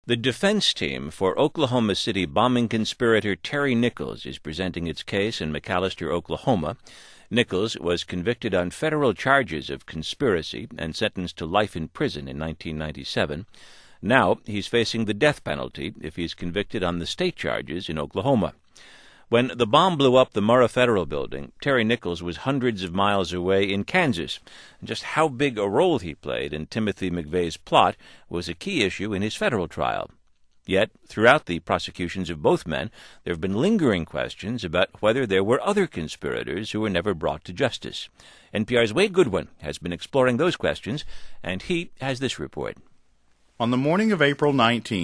The defense team for Oklahoma City bombing conspirator Terry Nichols is presenting its case in McAlester, Oklahoma. Nichols was convicted on federal charges of conspiracy and sentenced to life in prison in 1997. Now he's facing the death penalty if he's convicted on the state charges in Oklahoma. When the bomb blew up the Murrah Federal Building, Terry Nichols was hundreds of miles away in Kansas. And just how big a role he played in Timothy McVeigh's plot was a key issue in his federal trial. Yet, throughout the prosecutions of both men, there have been lingering questions about whether there were other conspirators who were never brought to justice. NPR's Wade Goodwin has been exploring those questions, and he has this report. On the morning of April 19,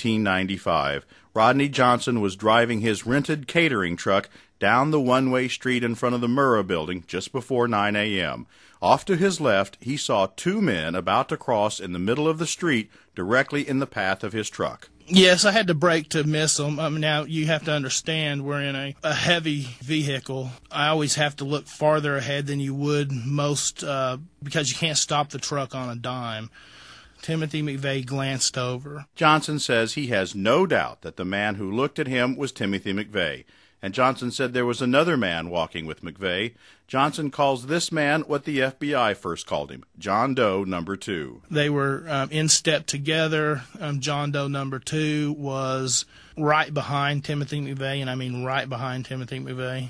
1995, Rodney Johnson was driving his rented catering truck down the one-way street in front of the Murrah Building just before 9 a.m. Off to his left, he saw two men about to cross in the middle of the street directly in the path of his truck. Yes, I had to brake to miss them. Now, you have to understand we're in a heavy vehicle. I always have to look farther ahead than you would most because you can't stop the truck on a dime. Timothy McVeigh glanced over. Johnson says he has no doubt that the man who looked at him was Timothy McVeigh. And Johnson said there was another man walking with McVeigh. Johnson calls this man what the FBI first called him, John Doe number 2. They were in step together. John Doe number 2 was right behind Timothy McVeigh, and I mean right behind Timothy McVeigh.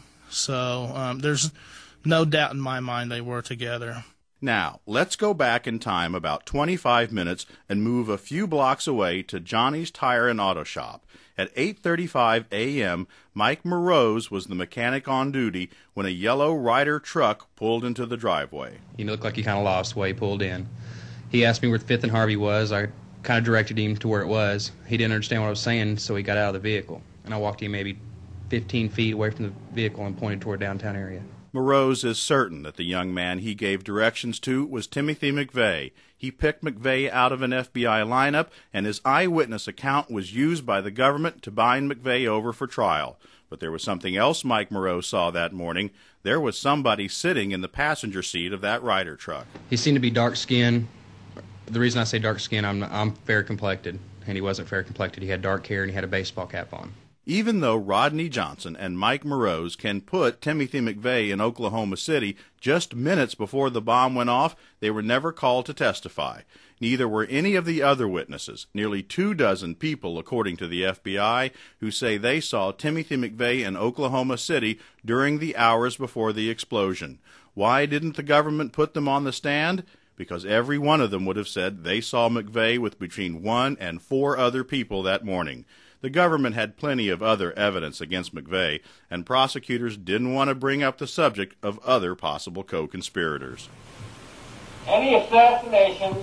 So there's no doubt in my mind they were together. Now, let's go back in time about 25 minutes and move a few blocks away to Johnny's Tire and Auto Shop. At 8:35 a.m., Mike Morose was the mechanic on duty when a yellow Ryder truck pulled into the driveway. He looked like he kind of lost the way he pulled in. He asked me where 5th and Harvey was. I kind of directed him to where it was. He didn't understand what I was saying, so he got out of the vehicle. And I walked him maybe 15 feet away from the vehicle and pointed toward downtown area. Morose is certain that the young man he gave directions to was Timothy McVeigh. He picked McVeigh out of an FBI lineup, and his eyewitness account was used by the government to bind McVeigh over for trial. But there was something else Mike Morose saw that morning. There was somebody sitting in the passenger seat of that Ryder truck. He seemed to be dark-skinned. The reason I say dark-skinned, I'm fair-complected, and he wasn't fair-complected. He had dark hair, and he had a baseball cap on. Even though Rodney Johnson and Mike Morose can put Timothy McVeigh in Oklahoma City just minutes before the bomb went off, they were never called to testify. Neither were any of the other witnesses, nearly 24 people, according to the FBI, who say they saw Timothy McVeigh in Oklahoma City during the hours before the explosion. Why didn't the government put them on the stand? Because every one of them would have said they saw McVeigh with between 1 and 4 other people that morning. The government had plenty of other evidence against McVeigh, and prosecutors didn't want to bring up the subject of other possible co-conspirators. Any assassinations,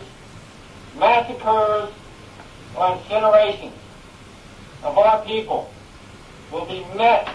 massacres, or incinerations of our people will be met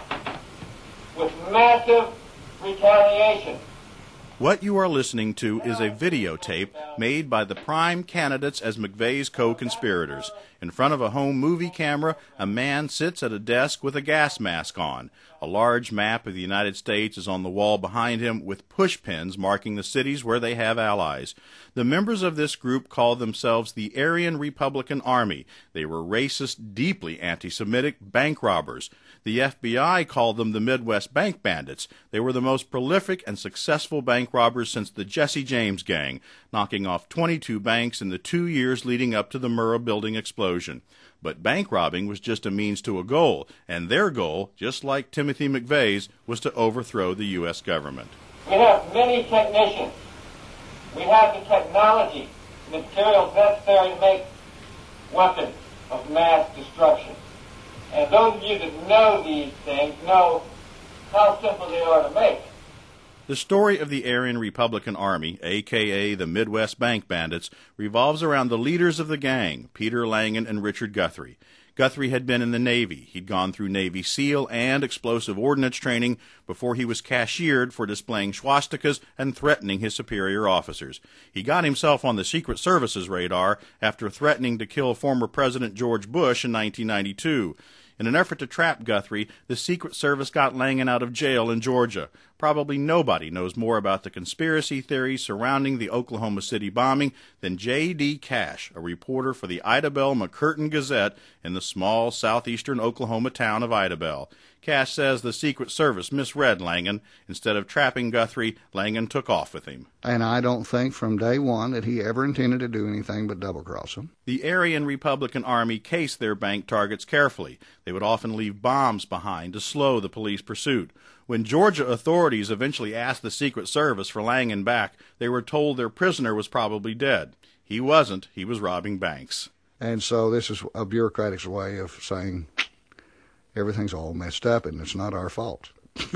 with massive retaliation. What you are listening to is a videotape made by the prime candidates as McVeigh's co-conspirators. In front of a home movie camera, a man sits at a desk with a gas mask on. A large map of the United States is on the wall behind him with push pins marking the cities where they have allies. The members of this group call themselves the Aryan Republican Army. They were racist, deeply anti-Semitic bank robbers. The FBI called them the Midwest Bank Bandits. They were the most prolific and successful bank robbers since the Jesse James Gang, knocking off 22 banks in the 2 years leading up to the Murrah Building explosion. But bank robbing was just a means to a goal, and their goal, just like Timothy McVeigh's, was to overthrow the U.S. government. We have many technicians. We have the technology, the materials necessary to make weapons of mass destruction. And those of you that know these things know how simple they are to make. The story of the Aryan Republican Army, a.k.a. the Midwest Bank Bandits, revolves around the leaders of the gang, Peter Langan and Richard Guthrie. Guthrie had been in the Navy. He'd gone through Navy SEAL and explosive ordnance training before he was cashiered for displaying swastikas and threatening his superior officers. He got himself on the Secret Service's radar after threatening to kill former President George Bush in 1992. In an effort to trap Guthrie, the Secret Service got Langan out of jail in Georgia. Probably nobody knows more about the conspiracy theories surrounding the Oklahoma City bombing than J.D. Cash, a reporter for the Idabel McCurtain Gazette in the small southeastern Oklahoma town of Idabel. Cash says the Secret Service misread Langan. Instead of trapping Guthrie, Langan took off with him. And I don't think from day one that he ever intended to do anything but double-cross him. The Aryan Republican Army cased their bank targets carefully. They would often leave bombs behind to slow the police pursuit. When Georgia authorities eventually asked the Secret Service for Langan back, they were told their prisoner was probably dead. He wasn't. He was robbing banks. And so this is a bureaucratic's way of saying everything's all messed up and it's not our fault.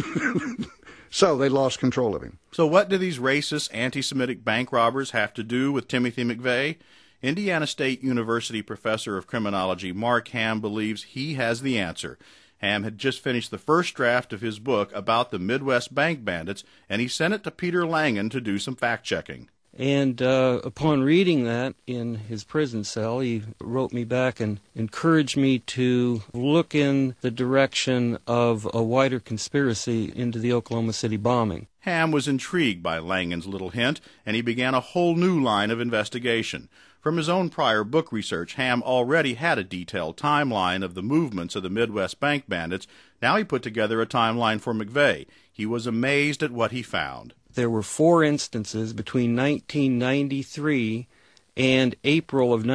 So they lost control of him. So what do these racist, anti-Semitic bank robbers have to do with Timothy McVeigh? Indiana State University professor of criminology Mark Ham believes he has the answer. Ham had just finished the first draft of his book about the Midwest bank bandits, and he sent it to Peter Langan to do some fact-checking. And upon reading that in his prison cell, he wrote me back and encouraged me to look in the direction of a wider conspiracy into the Oklahoma City bombing. Ham was intrigued by Langan's little hint, and he began a whole new line of investigation. From his own prior book research, Ham already had a detailed timeline of the movements of the Midwest bank bandits. Now he put together a timeline for McVeigh. He was amazed at what he found. There were 4 instances between 1993 and April of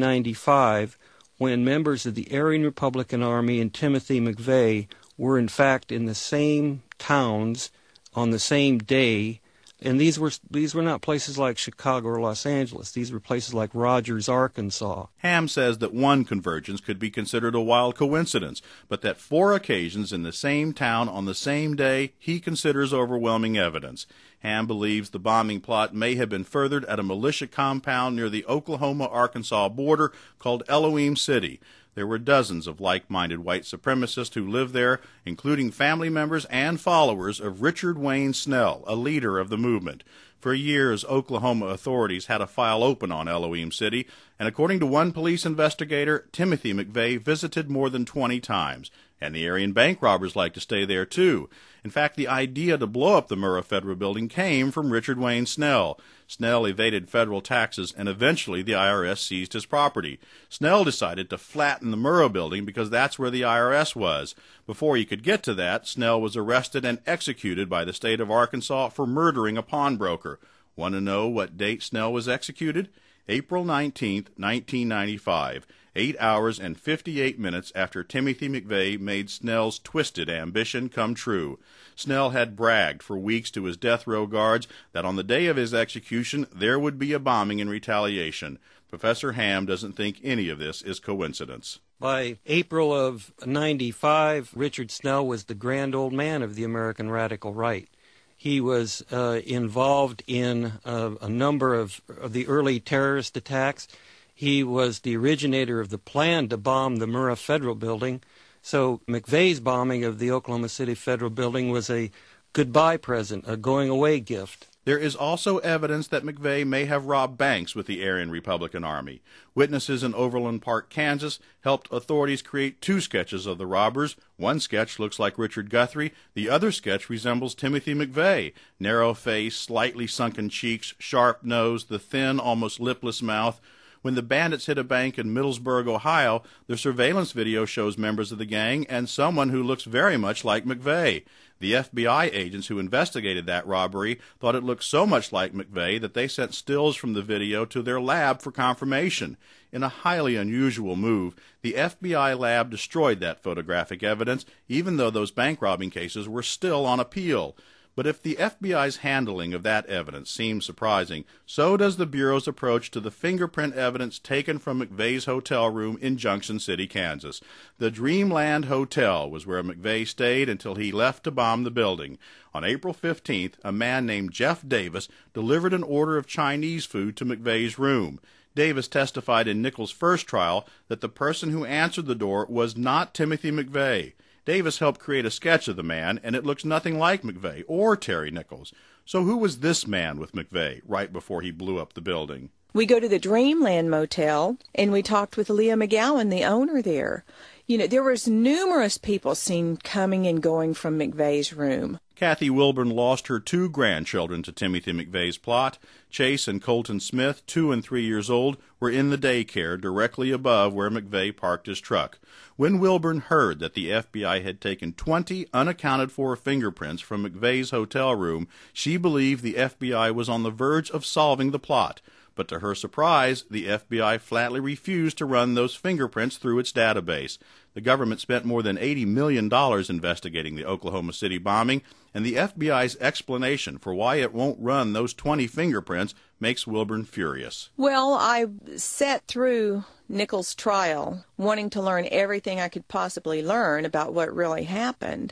1995 when members of the Aryan Republican Army and Timothy McVeigh were in fact in the same towns on the same day. And these were not places like Chicago or Los Angeles. These were places like Rogers, Arkansas. Ham says that one convergence could be considered a wild coincidence, but that 4 occasions in the same town on the same day he considers overwhelming evidence. Ham believes the bombing plot may have been furthered at a militia compound near the Oklahoma-Arkansas border called Elohim City. There were dozens of like-minded white supremacists who lived there, including family members and followers of Richard Wayne Snell, a leader of the movement. For years, Oklahoma authorities had a file open on Elohim City, and according to one police investigator, Timothy McVeigh visited more than 20 times. And the Aryan bank robbers like to stay there, too. In fact, the idea to blow up the Murrah Federal Building came from Richard Wayne Snell. Snell evaded federal taxes, and eventually the IRS seized his property. Snell decided to flatten the Murrah Building because that's where the IRS was. Before he could get to that, Snell was arrested and executed by the state of Arkansas for murdering a pawnbroker. Want to know what date Snell was executed? April 19, 1995. 8 hours and 58 minutes after Timothy McVeigh made Snell's twisted ambition come true. Snell had bragged for weeks to his death row guards that on the day of his execution there would be a bombing in retaliation. Professor Ham doesn't think any of this is coincidence. By April of 95, Richard Snell was the grand old man of the American radical right. He was involved in a number of the early terrorist attacks. He was the originator of the plan to bomb the Murrah Federal Building. So McVeigh's bombing of the Oklahoma City Federal Building was a goodbye present, a going-away gift. There is also evidence that McVeigh may have robbed banks with the Aryan Republican Army. Witnesses in Overland Park, Kansas, helped authorities create 2 sketches of the robbers. One sketch looks like Richard Guthrie. The other sketch resembles Timothy McVeigh. Narrow face, slightly sunken cheeks, sharp nose, the thin, almost lipless mouth. When the bandits hit a bank in Middlesburg, Ohio, the surveillance video shows members of the gang and someone who looks very much like McVeigh. The FBI agents who investigated that robbery thought it looked so much like McVeigh that they sent stills from the video to their lab for confirmation. In a highly unusual move, the FBI lab destroyed that photographic evidence, even though those bank robbing cases were still on appeal. But if the FBI's handling of that evidence seems surprising, so does the Bureau's approach to the fingerprint evidence taken from McVeigh's hotel room in Junction City, Kansas. The Dreamland Hotel was where McVeigh stayed until he left to bomb the building. On April 15th, a man named Jeff Davis delivered an order of Chinese food to McVeigh's room. Davis testified in Nichols' first trial that the person who answered the door was not Timothy McVeigh. Davis helped create a sketch of the man, and it looks nothing like McVeigh or Terry Nichols. So who was this man with McVeigh right before he blew up the building? We go to the Dreamland Motel, and we talked with Leah McGowan, the owner there. You know, there was numerous people seen coming and going from McVeigh's room. Kathy Wilburn lost her 2 grandchildren to Timothy McVeigh's plot. Chase and Colton Smith, 2 and 3 years old, were in the daycare directly above where McVeigh parked his truck. When Wilburn heard that the FBI had taken 20 unaccounted-for fingerprints from McVeigh's hotel room, she believed the FBI was on the verge of solving the plot. But to her surprise, the FBI flatly refused to run those fingerprints through its database. The government spent more than $80 million investigating the Oklahoma City bombing, and the FBI's explanation for why it won't run those 20 fingerprints makes Wilburn furious. Well, I sat through Nichols' trial wanting to learn everything I could possibly learn about what really happened.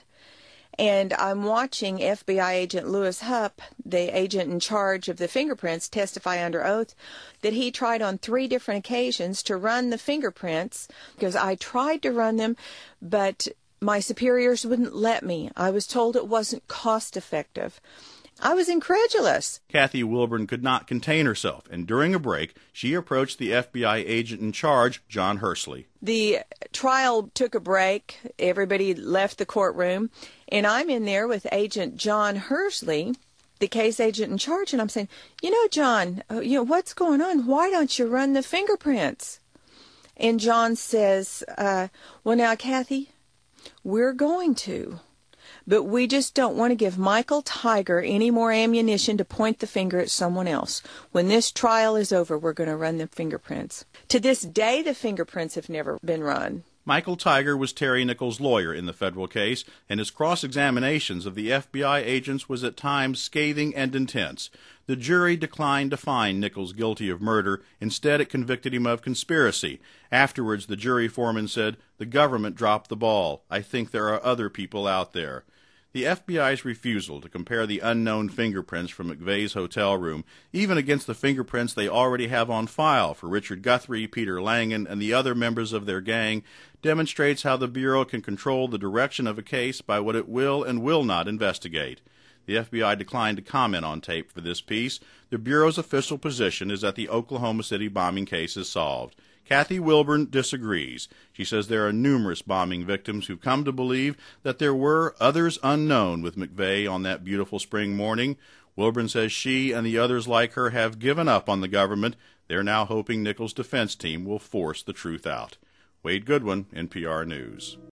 And I'm watching FBI agent Lewis Hupp, the agent in charge of the fingerprints, testify under oath that he tried on 3 different occasions to run the fingerprints, because I tried to run them, but my superiors wouldn't let me. I was told it wasn't cost effective. I was incredulous. Kathy Wilburn could not contain herself, and during a break, she approached the FBI agent in charge, John Hursley. The trial took a break. Everybody left the courtroom, and I'm in there with Agent John Hursley, the case agent in charge, and I'm saying, John, what's going on? Why don't you run the fingerprints? And John says, well, now, Kathy, we're going to. But we just don't want to give Michael Tiger any more ammunition to point the finger at someone else. When this trial is over, we're going to run the fingerprints. To this day, the fingerprints have never been run. Michael Tiger was Terry Nichols' lawyer in the federal case, and his cross-examinations of the FBI agents was at times scathing and intense. The jury declined to find Nichols guilty of murder. Instead, it convicted him of conspiracy. Afterwards, the jury foreman said, "The government dropped the ball. I think there are other people out there." The FBI's refusal to compare the unknown fingerprints from McVeigh's hotel room, even against the fingerprints they already have on file for Richard Guthrie, Peter Langan, and the other members of their gang, demonstrates how the Bureau can control the direction of a case by what it will and will not investigate. The FBI declined to comment on tape for this piece. The Bureau's official position is that the Oklahoma City bombing case is solved. Kathy Wilburn disagrees. She says there are numerous bombing victims who've come to believe that there were others unknown with McVeigh on that beautiful spring morning. Wilburn says she and the others like her have given up on the government. They're now hoping Nichols' defense team will force the truth out. Wade Goodwin, NPR News.